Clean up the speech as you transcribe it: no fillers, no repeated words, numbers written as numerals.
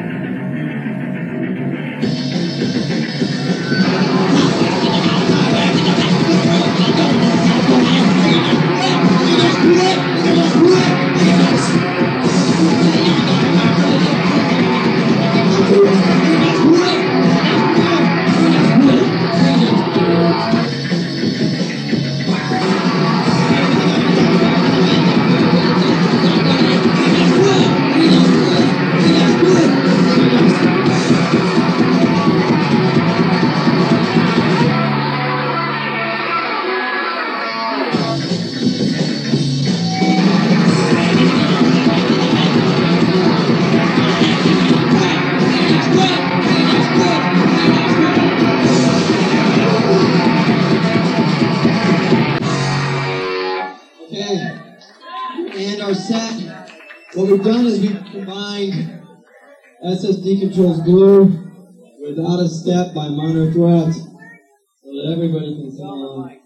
And our set, what we've done is we've combined SSD Control's Glue with Out of Step by Minor Threat so that everybody can sing along.